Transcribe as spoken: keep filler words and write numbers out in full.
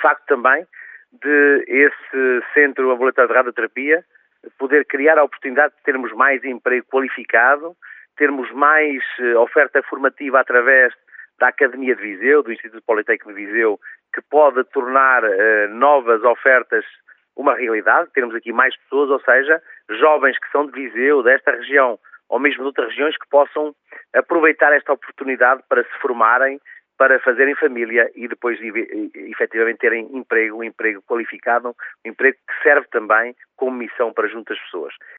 facto também de esse centro ambulatório de radioterapia poder criar a oportunidade de termos mais emprego qualificado, termos mais oferta formativa através da Academia de Viseu, do Instituto Politécnico de Viseu, que pode tornar uh, novas ofertas uma realidade, termos aqui mais pessoas, ou seja, jovens que são de Viseu, desta região, ou mesmo de outras regiões, que possam aproveitar esta oportunidade para se formarem, para fazerem família e depois efetivamente terem emprego, um emprego qualificado, um emprego que serve também como missão para junto às pessoas.